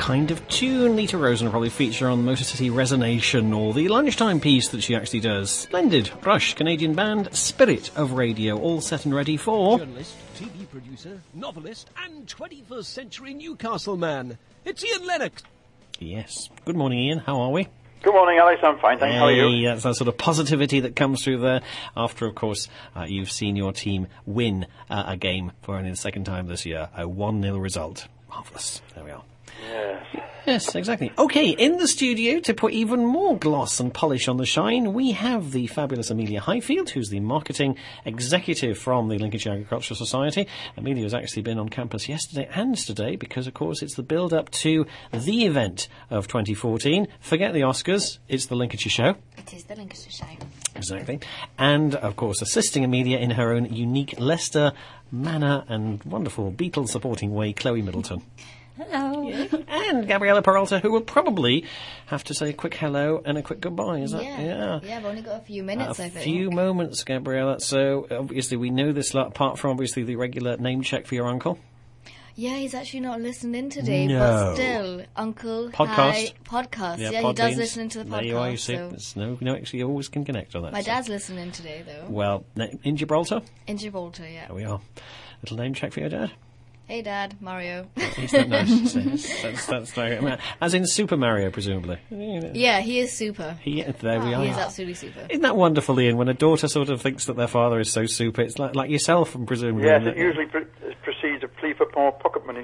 kind of tune. Lita Rosen will probably feature on Motor City Resonation or the lunchtime piece that she actually does. Splendid. Rush, Canadian band, Spirit of Radio, all set and ready for... Journalist, TV producer, novelist, and 21st century Newcastle man. It's Ian Lennox. Yes. Good morning, Ian. How are we? Good morning, Alex. I'm fine, thanks. How are you? That's that sort of positivity that comes through there after, of course, you've seen your team win a game for only the second time this year. A 1-0 result. Marvellous. There we are. Yes. Yes, exactly. Okay, in the studio, to put even more gloss and polish on the shine, we have the fabulous Amelia Highfield, who's the marketing executive from the Lincolnshire Agricultural Society. Amelia has actually been on campus yesterday and today because, of course, it's the build-up to the event of 2014. Forget the Oscars, it's the Lincolnshire Show. It is the Lincolnshire Show. Exactly. And, of course, assisting Amelia in her own unique Leicester manner and wonderful Beatles-supporting way, Chloe Middleton. Hello. Yeah. And Gabriella Peralta, who will probably have to say a quick hello and a quick goodbye, is that? Yeah, I've only got a few minutes, I think. A few moments, Gabriella. So, obviously, we know this lot, apart from, obviously, the regular name check for your uncle. Yeah, he's actually not listening today, No. but still, Uncle, Podcast. Hi, podcast. Yeah, he does Podbeans. listen to the podcast. There you are, you see. So. There's no, actually, you always can connect on that. My so. dad's listening today, though. Well, in Gibraltar? In Gibraltar, yeah. There we are. Little name check for your dad. Hey, Dad, Mario. He's that nice. That's like, I mean, as in Super Mario, presumably. Yeah, he is super. There we are. He is absolutely super. Isn't that wonderful, Ian? When a daughter sort of thinks that their father is so super, it's like yourself, and presumably. Yes, it usually precedes a plea for more pocket money.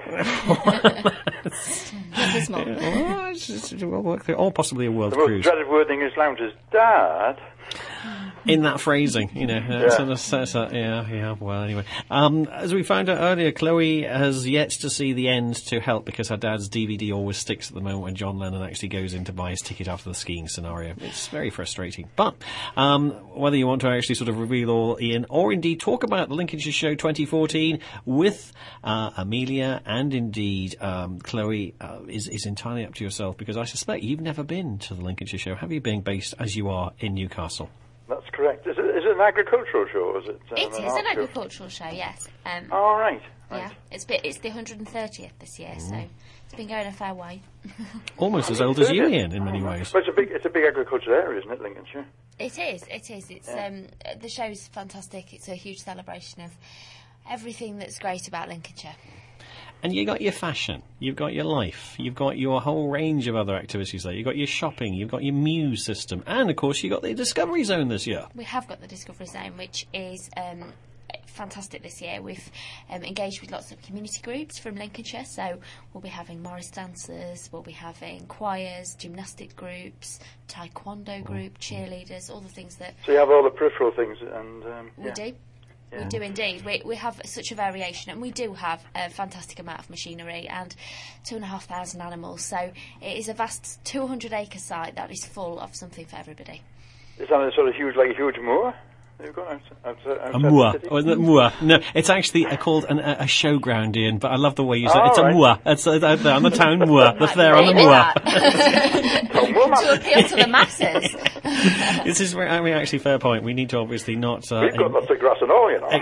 Not this moment. We'll work through, or possibly a world The most cruise. dreaded word in English language is Dad. In that phrasing, sort of sets that, yeah, well, anyway. As we found out earlier, Chloe has yet to see the end to Help because her dad's DVD always sticks at the moment when John Lennon actually goes in to buy his ticket after the skiing scenario. It's very frustrating. But whether you want to actually sort of reveal all, Ian, or indeed talk about the Lincolnshire Show 2014 with Amelia and indeed Chloe is entirely up to yourself, because I suspect you've never been to the Lincolnshire Show, have you, being based as you are in Newcastle? That's correct. Is it an agricultural show, or is it? It is an agricultural show, yes. Oh, right. Yeah, it's the 130th this year, so it's been going a fair way. Almost as old as you, Ian, in many ways. But it's a big agricultural area, isn't it, Lincolnshire? It is. It's the show's fantastic. It's a huge celebration of everything that's great about Lincolnshire. And you got your fashion, you've got your life, you've got your whole range of other activities there. You've got your shopping, you've got your Muse system, and of course you've got the Discovery Zone this year. We have got the Discovery Zone, which is fantastic this year. We've engaged with lots of community groups from Lincolnshire, so we'll be having Morris dancers, we'll be having choirs, gymnastic groups, taekwondo group, cheerleaders, all the things that... So you have all the peripheral things, and... We do. We do indeed. We have such a variation, and we do have a fantastic amount of machinery and 2,500 animals. So it is a vast 200-acre site that is full of something for everybody. Is that a sort of huge moor? You've got outside A moor. the city? Oh, isn't it moor? No, it's actually called a showground, Ian, but I love the way you say it. It's right. a moor. It's out there on the town moor. That's there on the moor. To appeal to the masses. This is, actually, fair point. We need to obviously not... We've got lots of grass and all, you know.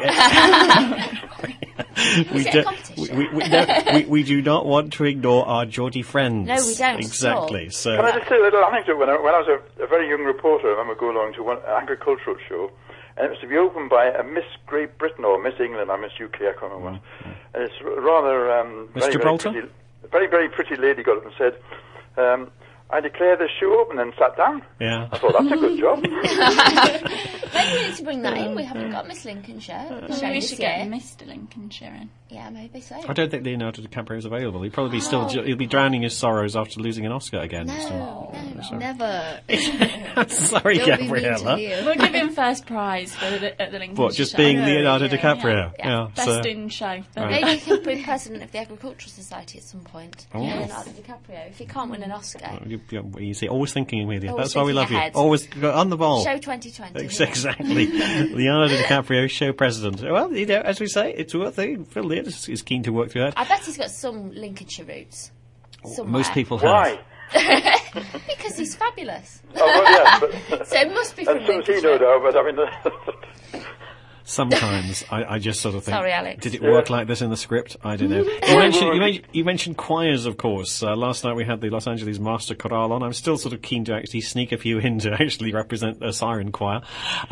We do not want to ignore our Geordie friends. No, we don't. Exactly. So. Can I just say a little anecdote? When I was a very young reporter, I remember going along to one agricultural show, and it was to be opened by a Miss Great Britain or Miss England or Miss UK, I can't remember what. And it's rather... Miss Gibraltar? Very, very pretty lady got up and said... I declare the show open and sat down. Yeah. I thought, that's a good job. Maybe we need to bring that in. We haven't got Miss Lincolnshire. Maybe we should get Mr. Lincolnshire in. Yeah, maybe so. I don't think Leonardo DiCaprio is available. He'll probably he'll be drowning his sorrows after losing an Oscar again. No, never. I'm sorry, Don't be mean to Gabriella. Leo. We'll give him first prize at the Lincolnshire What, just Show. being Leonardo DiCaprio? Yeah. Best in show. Maybe he could be president of the Agricultural Society at some point. Oh. Leonardo DiCaprio. If he can't win an Oscar. You see, always thinking, Amelia. Always That's why we love thinking you. ahead. Always go on the ball. Show 2020. Exactly. Leonardo DiCaprio, show president. Well, as we say, it's worth it. Phil Lear is keen to work through that. I bet he's got some Lincolnshire roots. Somewhere. Most people have. Why? Because he's fabulous. Oh, well, yes, but... So it must be from And so is he, Lincolnshire. no doubt, but I mean... Sometimes I just sort of think, Sorry, Alex. did it work like this in the script? I don't know. You mentioned choirs, of course. Last night we had the Los Angeles Master Chorale on. I'm still sort of keen to actually sneak a few in to actually represent a siren choir.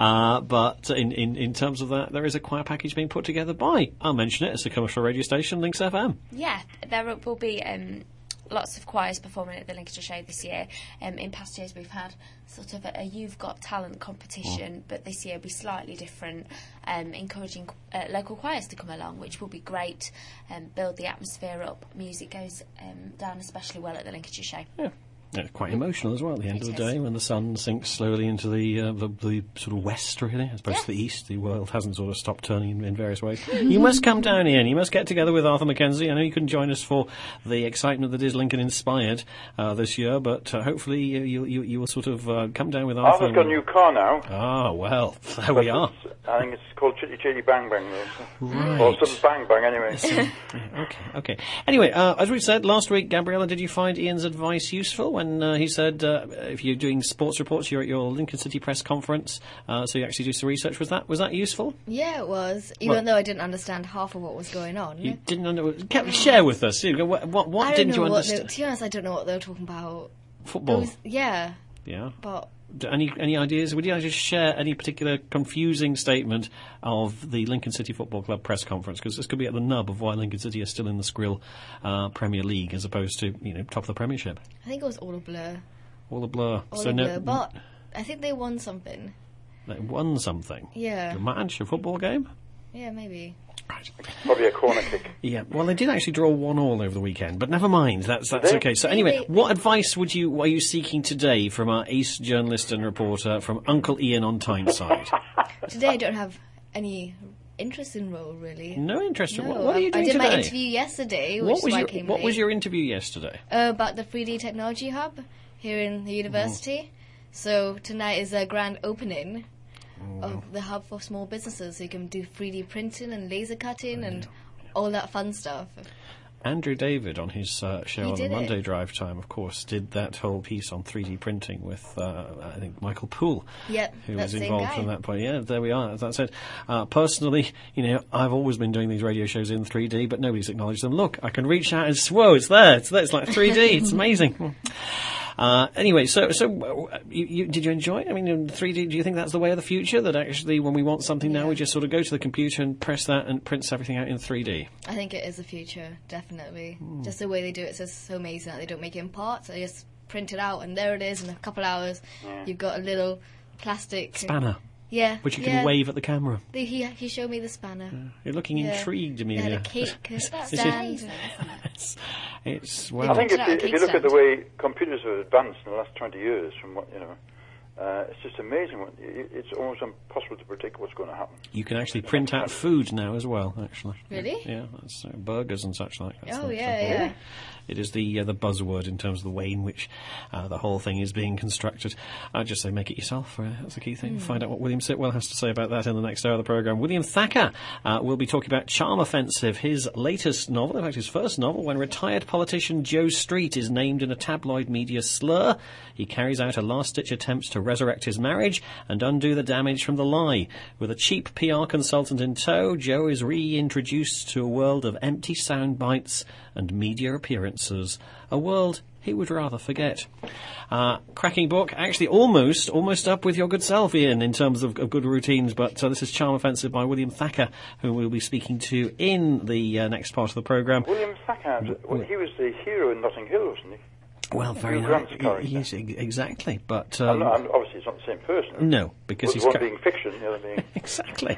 But in terms of that, there is a choir package being put together by, I'll mention it, it's a commercial radio station, Links FM. Yeah, there will be lots of choirs performing at the Lincolnshire Show this year. In past years we've had sort of a You've Got Talent competition, but this year will be slightly different, encouraging local choirs to come along, which will be great, build the atmosphere up. Music goes down especially well at the Lincolnshire Show. Yeah. It's quite emotional as well at the end of the day when the sun sinks slowly into the sort of west, really, as opposed to the east. The world hasn't sort of stopped turning in various ways. You must come down, Ian. You must get together with Arthur Mackenzie. I know you couldn't join us for the excitement that is Lincoln Inspired this year, but hopefully you will sort of come down with Arthur. Arthur's got a new car now. Ah, well, there we are. I think it's called Chitty Chitty Bang Bang, though. Right. Or some Bang Bang, anyway. Okay. Anyway, as we said last week, Gabriella, did you find Ian's advice useful when he said if you're doing sports reports, you're at your Lincoln City press conference, so you actually do some research? Was that useful? Yeah, it was. Even though I didn't understand half of what was going on. You didn't understand? Share with us. What didn't you understand? To be honest, I don't know what they were talking about. Football. Yeah. But any ideas? Would you just share any particular confusing statement of the Lincoln City Football Club press conference? Because this could be at the nub of why Lincoln City is still in the Skrill Premier League as opposed to top of the Premiership. I think it was all a blur. All a blur. But I think they won something. They won something. Yeah. A match, a football game. Yeah, maybe. Right. Probably a corner kick. Yeah, well, they did actually draw 1-1 over the weekend, but never mind. That's okay. So anyway, what advice are you seeking today from our ace journalist and reporter, from Uncle Ian on Tyneside? Today I don't have any interest in role, really. No interest. No, What are you doing I did today? my interview yesterday, which is why I came What late. was your interview yesterday? About the 3D Technology Hub here in the university. So tonight is a grand opening of the hub for small businesses, so you can do 3D printing and laser cutting and all that fun stuff. Andrew David, on his show on the Monday it. Drive Time, of course, did that whole piece on 3D printing with, I think, Michael Poole, who was involved from that point. Yeah, there we are. As I said, personally, I've always been doing these radio shows in 3D, but nobody's acknowledged them. Look, I can reach out and whoa, it's there. It's like 3D. It's amazing. Anyway, so did you enjoy it? I mean, in 3D, do you think that's the way of the future? That actually, when we want something now, we just sort of go to the computer and press that and prints everything out in 3D? I think it is the future, definitely. Just the way they do it is so amazing that they don't make it in parts. They just print it out, and there it is. In a couple hours, you've got a little plastic spanner. Yeah, which you can wave at the camera. He showed me the spanner. You're looking intrigued, Amelia. They had a cake stand. It's I think if you look at the way computers have advanced in the last 20 years, from what it's just amazing. It's almost impossible to predict what's going to happen. You can actually print out food now as well, actually. Really? Yeah, that's burgers and such like. Yeah. It is the buzzword in terms of the way in which the whole thing is being constructed. I'd just say make it yourself. That's the key thing. Find out what William Sitwell has to say about that in the next hour of the programme. William Thacker will be talking about Charm Offensive, his latest novel, in fact his first novel, when retired politician Joe Street is named in a tabloid media slur. He carries out a last-ditch attempt to resurrect his marriage and undo the damage from the lie. With a cheap PR consultant in tow, Joe is reintroduced to a world of empty sound bites and media appearances. A world he would rather forget. Cracking book, actually almost up with your good self, Ian, in terms of good routines, but this is Charm Offensive by William Thacker, who we'll be speaking to in the next part of the programme. William Thacker, he was the hero in Notting Hill, wasn't he? Well, very nice. Yes, exactly. But obviously, it's not the same person. No, because he's one being fiction, the other being exactly.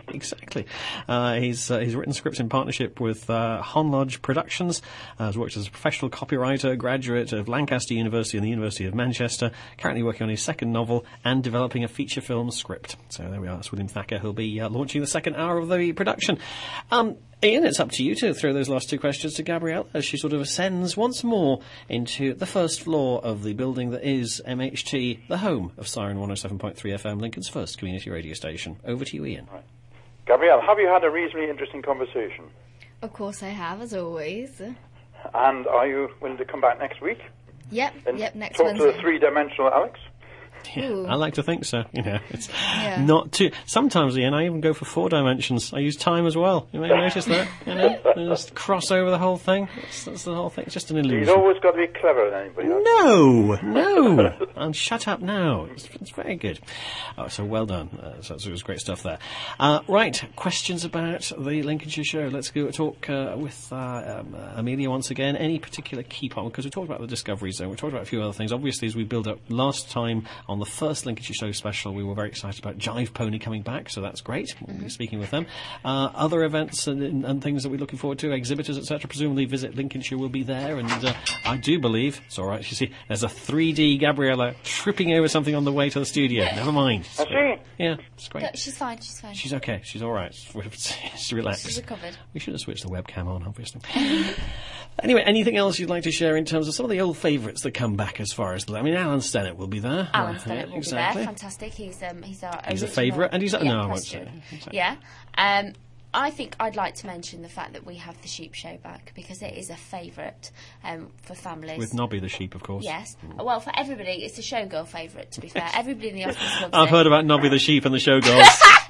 He's written scripts in partnership with Honlodge Productions. Has worked as a professional copywriter, graduate of Lancaster University and the University of Manchester. Currently working on his second novel and developing a feature film script. So there we are. That's William Thacker. He'll be launching the second hour of the production. Ian, it's up to you to throw those last two questions to Gabrielle as she sort of ascends once more into the first floor of the building that is MHT, the home of Siren 107.3 FM, Lincoln's first community radio station. Over to you, Ian. Right. Gabrielle, have you had a reasonably interesting conversation? Of course I have, as always. And are you willing to come back next week? Yep, next talk Wednesday. to the three-dimensional Alex? Yeah, Ooh. I like to think so. It's not too. Sometimes, Ian, I even go for 4 dimensions. I use time as well. You may have noticed that. And just cross over the whole thing. That's the whole thing. It's just an illusion. You've always got to be cleverer than anybody else. No. And shut up now. It's very good. Oh, so well done. So it was great stuff there. Right, questions about the Lincolnshire show. Let's go talk with Amelia once again. Any particular key part? Because we talked about the Discovery Zone. We talked about a few other things. Obviously, as we build up last time on the first Lincolnshire show special, we were very excited about Jive Pony coming back, so that's great. We'll be speaking with them. Other events and things that we're looking forward to, exhibitors, etc. Presumably Visit Lincolnshire will be there, and I do believe, it's all right, you see, there's a 3D Gabriella tripping over something on the way to the studio. Never mind. I see. Yeah, it's great. No, she's fine. She's okay. She's all right. She's relaxed. She's recovered. We should have switched the webcam on, obviously. Anyway, anything else you'd like to share in terms of some of the old favourites that come back as far as... I mean, Alan Stennett will be there. Alan Stennett will exactly. be there. Fantastic. He's our He's original, a favourite, and he's... yeah, no, I won't say. Yeah. I think I'd like to mention the fact that we have the sheep show back, because it is a favourite for families. With Nobby the sheep, of course. Yes. Well, for everybody, it's a showgirl favourite, to be fair. Everybody in the office loves I've it. heard about Nobby the sheep and the showgirls.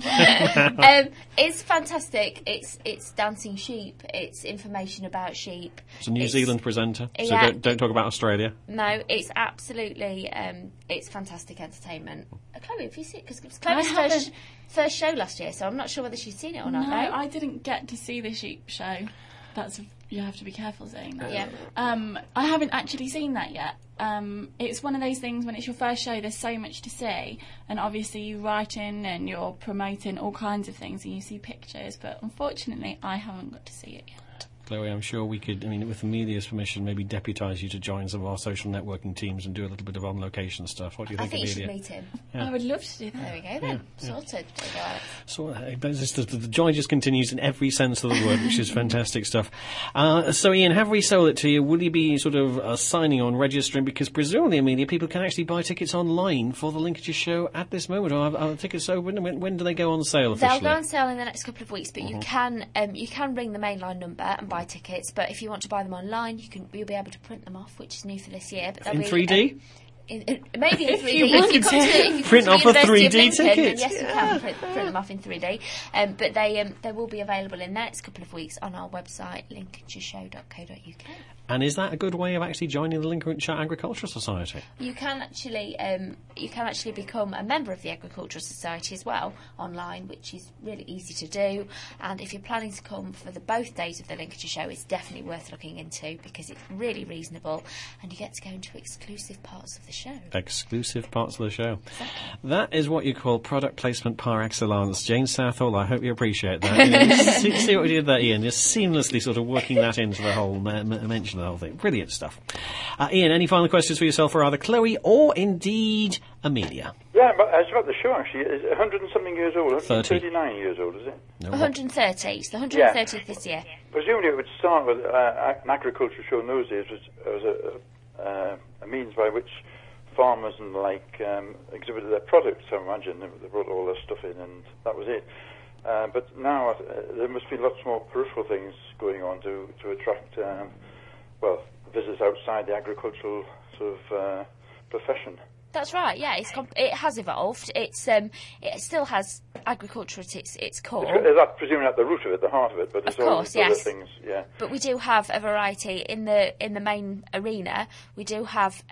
It's fantastic. It's dancing sheep. It's information about sheep. It's a New Zealand presenter, so yeah, don't talk about Australia. No, it's absolutely it's fantastic entertainment. Chloe, have you seen it? Because it was Chloe's first show last year, so I'm not sure whether she's seen it or not. No, right? I didn't get to see the sheep show. You have to be careful saying that. Yeah. I haven't actually seen that yet. It's one of those things when it's your first show, there's so much to see, and obviously you write in and you're promoting all kinds of things and you see pictures, but unfortunately I haven't got to see it yet. Chloe, I'm sure we could, with Amelia's permission, maybe deputise you to join some of our social networking teams and do a little bit of on-location stuff. What do you think, I think Amelia? you should meet him. Yeah. I would love to do that. There we go then. Sorted. There you go, Alex. So the joy just continues in every sense of the word, which is fantastic stuff. So, Ian, have we sold it to you? Will you be sort of signing on, registering? Because presumably, Amelia, people can actually buy tickets online for the Lincolnshire show at this moment. Or are the tickets open? When do they go on sale officially? They'll go on sale in the next couple of weeks, but you can ring the mainline number and buy tickets. But if you want to buy them online, you'll be able to print them off, which is new for this year. But in 3D? Maybe in 3D. If you come to print off a 3D ticket. Then yes, you can print them off in 3D. But they will be available in the next couple of weeks on our website, lincolnshireshow.co.uk. And is that a good way of actually joining the Lincolnshire Agricultural Society? You can actually become a member of the Agricultural Society as well online, which is really easy to do. And if you're planning to come for both days of the Lincolnshire show, it's definitely worth looking into because it's really reasonable, and you get to go into exclusive parts of the show. Exclusive parts of the show. Exactly. That is what you call product placement par excellence. Jane Southall, I hope you appreciate that. see what we did there, Ian? Just seamlessly sort of working that into the whole mention of the whole thing. Brilliant stuff. Ian, any final questions for yourself for either Chloe or indeed Amelia? Yeah, but it's about the show actually. It's 100 and something years old. 39 years old, is it? No, 130. It's the 130th this year. Presumably it would start with an agricultural show in those days was a means by which farmers and the like exhibited their products. I imagine they brought all their stuff in, and that was it. But now there must be lots more peripheral things going on to attract visitors outside the agricultural sort of profession. That's right. Yeah, it has evolved. It still has agriculture at its core. Is that presumably at the root of it, the heart of it? But there's of course, all these yes. other things. Yeah. But we do have a variety in the main arena. We do have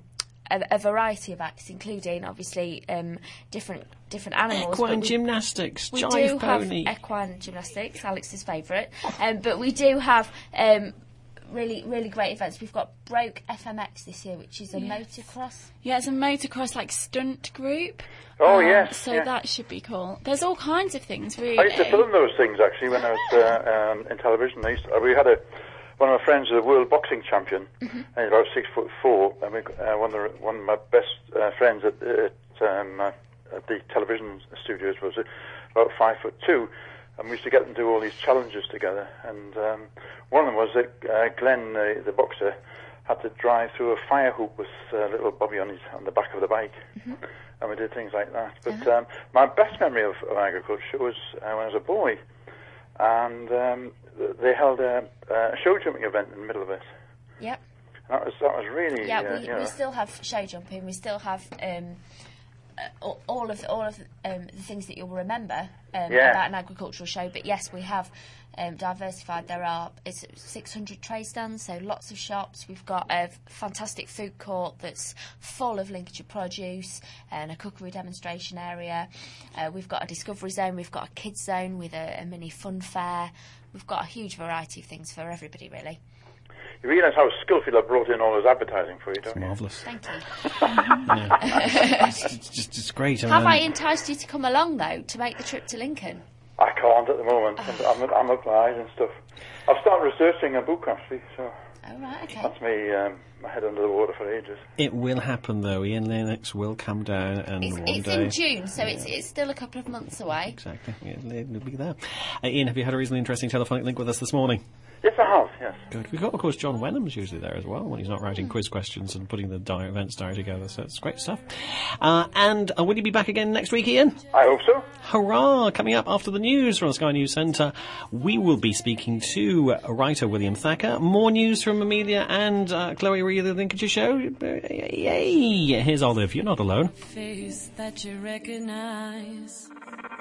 a variety of acts, including obviously different animals. Equine gymnastics, we Jive do Pony. have equine gymnastics, Alex's favourite. But we do have really, really great events. We've got Broke FMX this year, which is a motocross. Yeah, it's a motocross stunt group. Oh yes. So that should be cool. There's all kinds of things really. I used to film those things actually when I was in television. We had one of my friends was a world boxing champion, and he's about 6'4", and one of my best friends at the television studios was about 5'2", and we used to get them to do all these challenges together. And one of them was that Glenn, the boxer, had to drive through a fire hoop with little Bobby on the back of the bike, and we did things like that. But my best memory of agriculture was when I was a boy, and they held a show jumping event in the middle of it. Yep. That was really... we still have show jumping. We still have all of the things that you'll remember about an agricultural show. But yes, we have diversified. It's 600 tray stands, so lots of shops. We've got a fantastic food court that's full of Lincolnshire produce and a cookery demonstration area. We've got a discovery zone. We've got a kids zone with a mini fun fair. We've got a huge variety of things for everybody, really. You realise how Schofield have brought in all his advertising for you, don't you? Marvellous. Thank you. It's great. Have I enticed you to come along, though, to make the trip to Lincoln? I can't at the moment. I'm up my eyes and stuff. I've started researching a book, actually, so... Oh, right, okay. That's me, my head under the water for ages. It will happen, though. Ian Lennox will come down and it's day... in June, so it's still a couple of months away. Exactly. It'll be there. Ian, have you had a reasonably interesting telephonic link with us this morning? Yes, I have, yes. Good. We've got, of course, John Wenham's usually there as well when he's not writing quiz questions and putting the events diary together, so it's great stuff. And will you be back again next week, Ian? I hope so. Hurrah! Coming up after the news from the Sky News Centre, we will be speaking to writer William Thacker. More news from Amelia and Chloe Reed of the Lincolnshire Show. Yay! Here's Olive. You're not alone. Face that you recognize.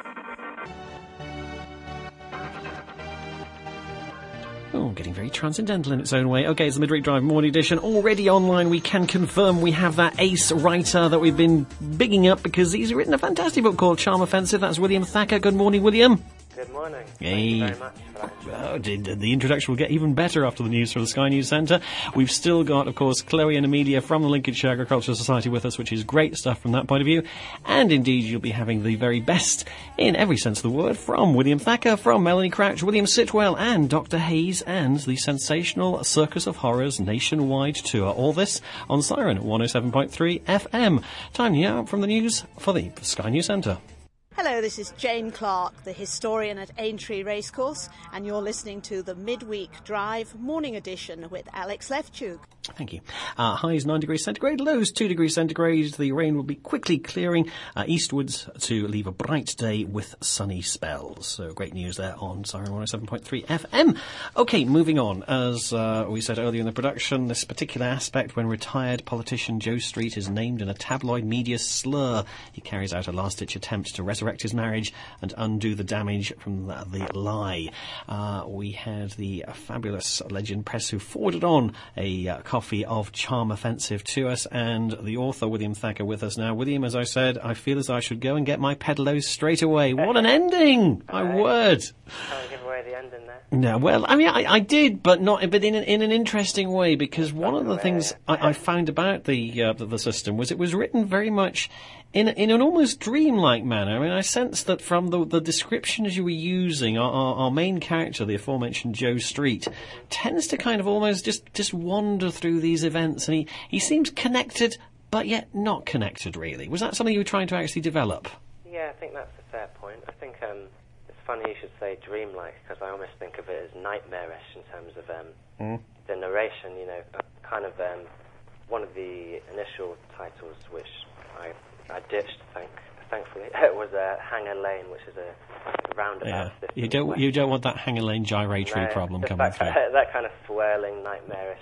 Oh, getting very transcendental in its own way. Okay, it's the Midweek Drive Morning Edition. Already online, we can confirm we have that ace writer that we've been bigging up because he's written a fantastic book called Charm Offensive. That's William Thacker. Good morning, William. Good morning. Hey. Thank you very much for that. The introduction will get even better after the news from the Sky News Centre. We've still got, of course, Chloe and Amelia from the Lincolnshire Agricultural Society with us, which is great stuff from that point of view. And indeed, you'll be having the very best, in every sense of the word, from William Thacker, from Melanie Crouch, William Sitwell, and Dr. Hayes, and the sensational Circus of Horrors nationwide tour. All this on Siren 107.3 FM. Time now from the news for the Sky News Centre. Hello, this is Jane Clark, the historian at Aintree Racecourse, and you're listening to the Midweek Drive Morning Edition with Alex Lefchuk. Thank you. Highs 9 degrees centigrade, lows 2 degrees centigrade. The rain will be quickly clearing eastwards to leave a bright day with sunny spells. So great news there on Siren 107.3 FM. Okay, moving on. As we said earlier in the production, this particular aspect when retired politician Joe Street is named in a tabloid media slur. He carries out a last-ditch attempt to resurrect his marriage and undo the damage from the lie. We had the fabulous Legend Press who forwarded on a copy of Charm Offensive to us, and the author William Thacker with us now. William, as I said, I feel as I should go and get my pedalos straight away. What an ending! My word! Can't give away the ending there. No, well, I mean, I did, but in an interesting way, because one of the things I found about the system was it was written very much in an almost dreamlike manner. I mean, I sensed that from the descriptions you were using, our main character, the aforementioned Joe Street, tends to kind of almost just wander through these events, and he seems connected, but yet not connected, really. Was that something you were trying to actually develop? Yeah, I think that's a fair point. I think it's funny you should say dreamlike, because I almost think of it as nightmarish in terms of the narration, you know, kind of one of the initial titles which I ditched, thankfully, it was Hanger Lane, which is a roundabout system. You don't want that Hanger Lane gyratory problem coming through. That kind of swirling, nightmarish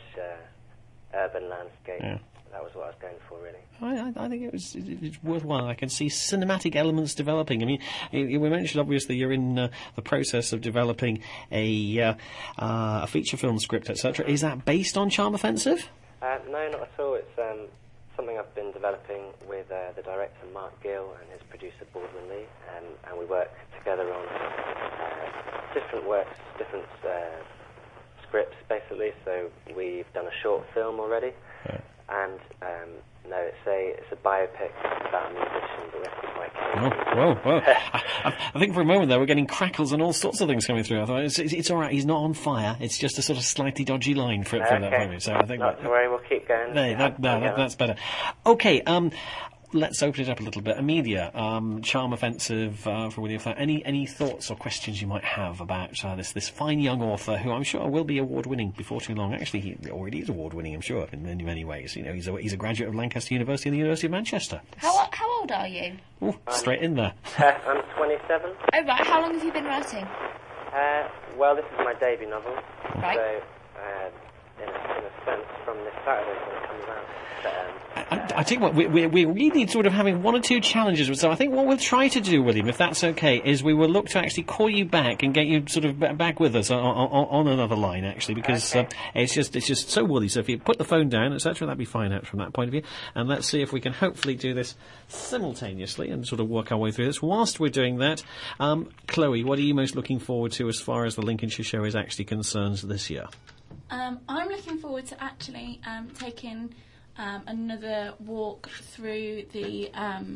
urban landscape. Yeah. That was what I was going for, really. I think it's worthwhile. I can see cinematic elements developing. I mean, we mentioned, obviously, you're in the process of developing a feature film script, etc. Is that based on Charm Offensive? No, not at all. It's something I've been developing with the director Mark Gill and his producer Baldwin Lee, and we work together on different works, different scripts, basically. So we've done a short film already, and it's a biopic about a musician, but we have to be quite careful. Whoa. I think for a moment there we're getting crackles and all sorts of things coming through. I thought it's all right. He's not on fire. It's just a sort of slightly dodgy line for that moment. So I think not to worry. We'll keep going. That's better. Okay. Let's open it up a little bit. Amelia, Charm Offensive for William Thacker. Any thoughts or questions you might have about this fine young author who I'm sure will be award-winning before too long? Actually, he already is award-winning, I'm sure, in many ways. You know, he's a graduate of Lancaster University and the University of Manchester. How old are you? Ooh, straight in there. I'm 27. Oh, right. How long have you been writing? Well, this is my debut novel. Right. So in a sense, from this Saturday when it comes out. But, I think what we really sort of having one or two challenges. So I think what we'll try to do, William, if that's okay, is we will look to actually call you back and get you sort of back with us on another line, actually, because it's just so woolly. So if you put the phone down, etc., that'd be fine out from that point of view. And let's see if we can hopefully do this simultaneously and sort of work our way through this. Whilst we're doing that, Chloe, what are you most looking forward to as far as the Lincolnshire show is actually concerned this year? I'm looking forward to actually taking another walk through the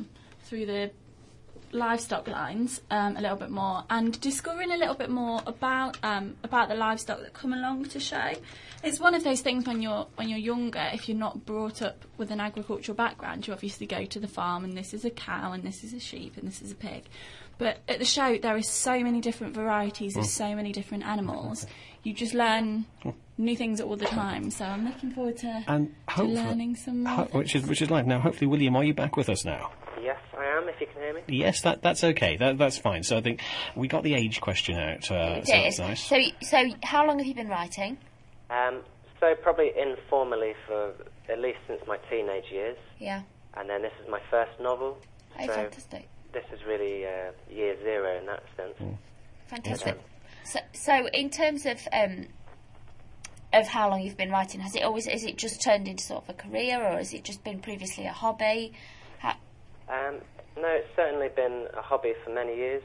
livestock lines a little bit more, and discovering a little bit more about the livestock that come along to show. It's one of those things when you're younger, if you're not brought up with an agricultural background, you obviously go to the farm and this is a cow and this is a sheep and this is a pig. But at the show there are so many different varieties of so many different animals. You just learn new things all the time. So I'm looking forward to learning some more. Which is live. Now, hopefully, William, are you back with us now? yes, I am, if you can hear me. Yes, that's okay. That's fine. So I think we got the age question out. So that's nice. So how long have you been writing? So probably informally for at least since my teenage years. Yeah. And then this is my first novel. Oh, so fantastic. This is really year zero in that sense. Fantastic. So in terms of how long you've been writing, is it just turned into sort of a career, or has it just been previously a hobby? No, it's certainly been a hobby for many years.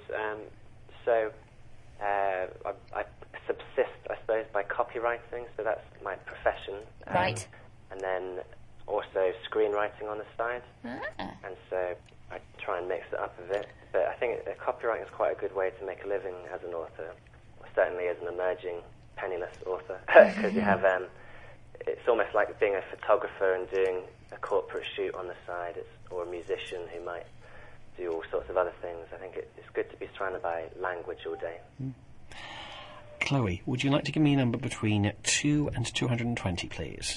I subsist, I suppose, by copywriting, so that's my profession. Right. And then also screenwriting on the side. And so I try and mix it up a bit. But I think copywriting is quite a good way to make a living as an author, or certainly as an emerging penniless author, because you have it's almost like being a photographer and doing a corporate shoot on the side, or a musician who might do all sorts of other things. I think it's good to be surrounded by language all day. Chloe, would you like to give me a number between 2 and 220, please?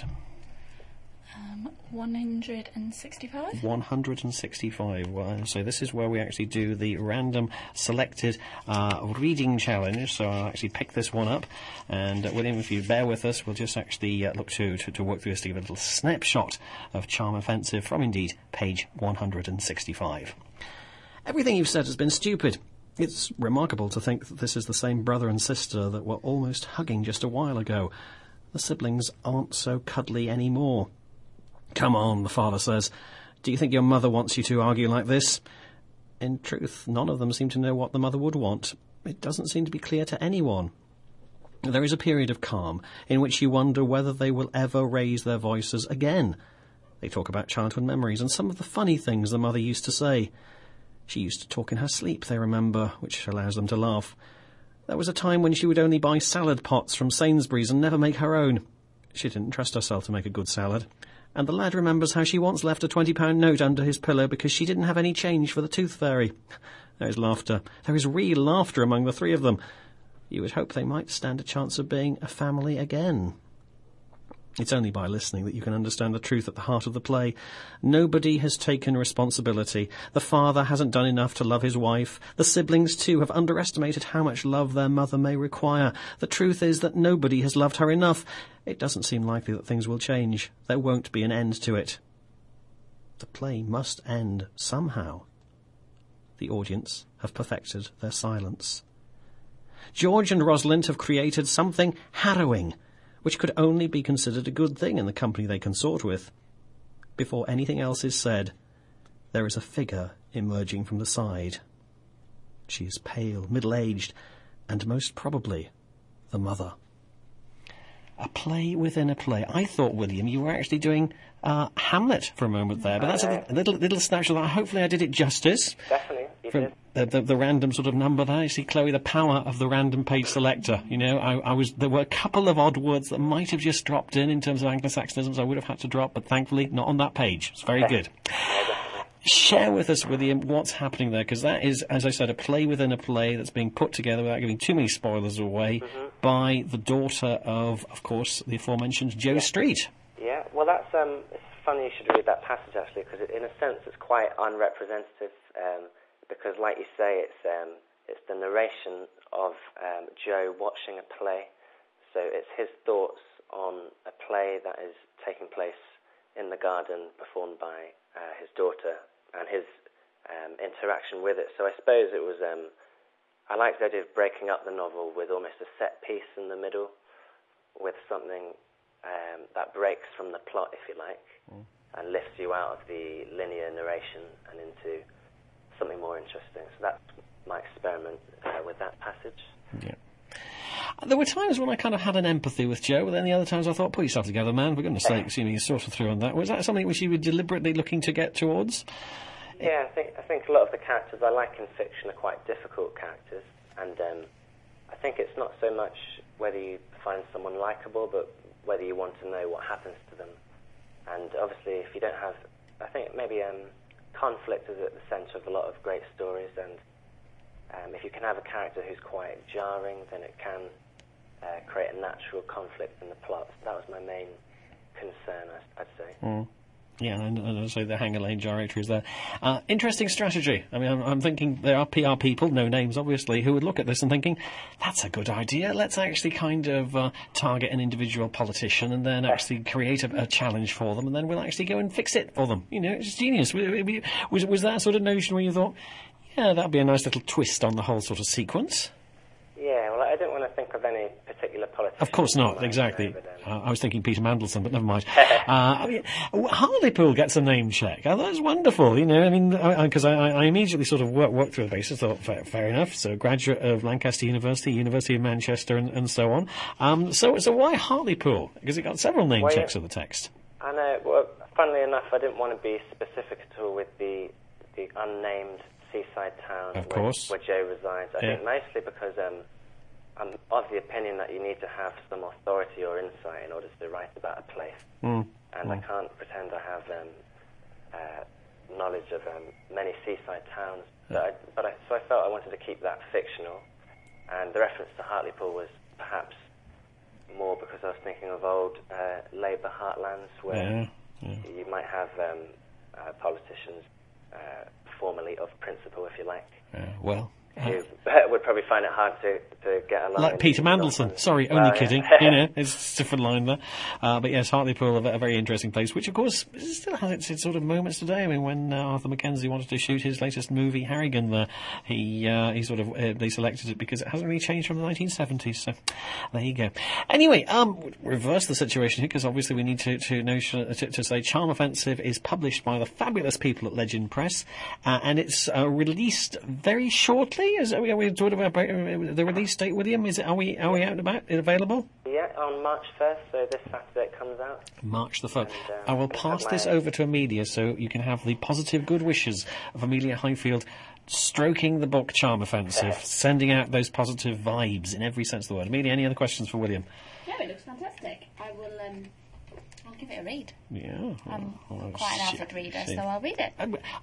165. 165. Well, so this is where we actually do the random selected reading challenge. So I'll actually pick this one up, and William, if you bear with us, we'll just actually look to work through this to give a little snapshot of Charm Offensive from indeed page 165. Everything you've said has been stupid. It's remarkable to think that this is the same brother and sister that were almost hugging just a while ago. The siblings aren't so cuddly anymore. Come on, the father says. Do you think your mother wants you to argue like this? In truth, none of them seem to know what the mother would want. It doesn't seem to be clear to anyone. There is a period of calm in which you wonder whether they will ever raise their voices again. They talk about childhood memories and some of the funny things the mother used to say. She used to talk in her sleep, they remember, which allows them to laugh. There was a time when she would only buy salad pots from Sainsbury's and never make her own. She didn't trust herself to make a good salad. And the lad remembers how she once left a £20 note under his pillow because she didn't have any change for the tooth fairy. There is laughter. There is real laughter among the three of them. You would hope they might stand a chance of being a family again. It's only by listening that you can understand the truth at the heart of the play. Nobody has taken responsibility. The father hasn't done enough to love his wife. The siblings, too, have underestimated how much love their mother may require. The truth is that nobody has loved her enough. It doesn't seem likely that things will change. There won't be an end to it. The play must end somehow. The audience have perfected their silence. George and Rosalind have created something harrowing, which could only be considered a good thing in the company they consort with. Before anything else is said, there is a figure emerging from the side. She is pale, middle-aged, and most probably the mother. A play within a play. I thought, William, you were actually doing Hamlet for a moment there, but that's a little snapshot. Hopefully I did it justice. Definitely, you did. The random sort of number there. You see, Chloe, the power of the random page selector. You know, there were a couple of odd words that might have just dropped in terms of Anglo-Saxonisms I would have had to drop, but thankfully not on that page. It's very good. Share with us, William, what's happening there, because that is, as I said, a play within a play that's being put together, without giving too many spoilers away, by the daughter of course, the aforementioned Joe Street. Yeah, well, that's it's funny you should read that passage, actually, because in a sense it's quite unrepresentative, because, like you say, it's the narration of Joe watching a play, so it's his thoughts on a play that is taking place in the garden, performed by his daughter, and his interaction with it. So I suppose it was, I liked the idea of breaking up the novel with almost a set piece in the middle, with something that breaks from the plot, if you like, and lifts you out of the linear narration and into something more interesting. So that's my experiment with that passage. Yeah. There were times when I kind of had an empathy with Joe, but then the other times I thought, pull yourself together, man, for goodness sakes, you sort of through on that. Was that something which you were deliberately looking to get towards? Yeah, I think a lot of the characters I like in fiction are quite difficult characters, and I think it's not so much whether you find someone likeable, but whether you want to know what happens to them. And obviously, if you don't have, I think maybe conflict is at the centre of a lot of great stories, and if you can have a character who's quite jarring, then it can create a natural conflict in the plot. That was my main concern, I'd say. Yeah, and so the Hanger Lane gyratory is there. Interesting strategy. I mean, I'm thinking there are PR people, no names obviously, who would look at this and thinking, that's a good idea. Let's actually kind of target an individual politician and then actually create a challenge for them, and then we'll actually go and fix it for them. You know, it's genius. Was that sort of notion where you thought, yeah, that'd be a nice little twist on the whole sort of sequence? Yeah, well, I didn't want to think of any particular politician. Of course not, exactly. I was thinking Peter Mandelson, but never mind. I mean, Hartlepool gets a name check. I thought it was wonderful, you know. I mean, because I immediately sort of worked through the basis, thought, fair enough. So, graduate of Lancaster University, University of Manchester, and so on. So why Hartlepool? Because it got several name checks of the text. I know. Well, funnily enough, I didn't want to be specific at all with the unnamed seaside town where Joe resides. I think mostly because I'm of the opinion that you need to have some authority or insight in order to write about a place. I can't pretend I have knowledge of many seaside towns. So I felt I wanted to keep that fictional, and the reference to Hartlepool was perhaps more because I was thinking of old Labour heartlands where you might have politicians formerly of principle, if you like. Who would probably find it hard to get along. Like Peter Mandelson. Sorry, only kidding. You know, it's a different line there. But yes, Hartlepool, a very interesting place, which of course still has its sort of moments today. I mean, when Arthur Mackenzie wanted to shoot his latest movie, Harrigan, there, he sort of, they selected it because it hasn't really changed from the 1970s. So there you go. Anyway, reverse the situation here, because obviously we need to say Charm Offensive is published by the fabulous people at Legend Press, and it's released very shortly. Are we talking about the release date, William? Are we out and about? Is it available? Yeah, on March 1st, so this Saturday it comes out. March the 1st. I will pass this over to Amelia so you can have the positive good wishes of Amelia Highfield stroking the book Charm Offensive, sending out those positive vibes in every sense of the word. Amelia, any other questions for William? No, it looks fantastic. I will... I'll give it a read. Yeah, I'm quite an avid reader, so I'll read it.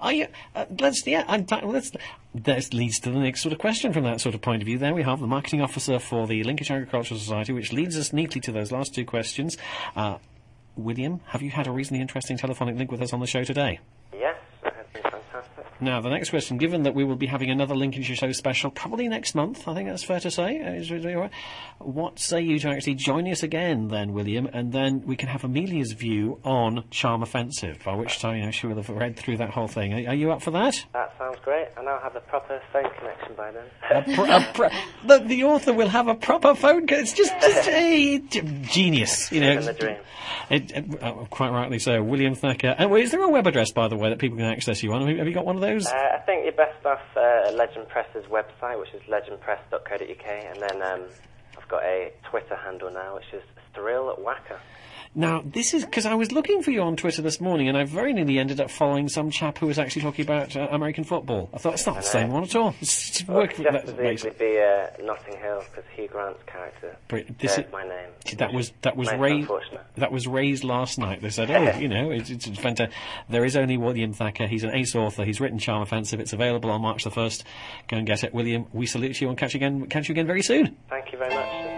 That leads to the next sort of question from that sort of point of view. There we have the marketing officer for the Lincolnshire Agricultural Society, which leads us neatly to those last two questions. William, have you had a reasonably interesting telephonic link with us on the show today? Yes, it has been fantastic. Now, the next question, given that we will be having another Lincolnshire Show special probably next month, I think that's fair to say, what say you to actually join us again then, William, and then we can have Amelia's view on Charm Offensive, by which time she will have read through that whole thing. Are you up for that? That sounds great, and I'll have a proper phone connection by then. The author will have a proper phone connection. It's just genius, you know. In the dream. Quite rightly so. William Thacker. And is there a web address, by the way, that people can access you on? Have you got one of those? I think you're best off Legend Press's website, which is legendpress.co.uk, and then I've got a Twitter handle now, which is ThrillWhacker. Now, this is because I was looking for you on Twitter this morning, and I very nearly ended up following some chap who was actually talking about American football. I thought, it's not the same one at all. It's just easily be Notting Hill, because Hugh Grant's character is my name. That was raised last night. They said, it's fantastic. There is only William Thacker. He's an ace author. He's written Charm Offensive. It's available on March the 1st. Go and get it. William, we salute you and catch you again very soon. Thank you very much.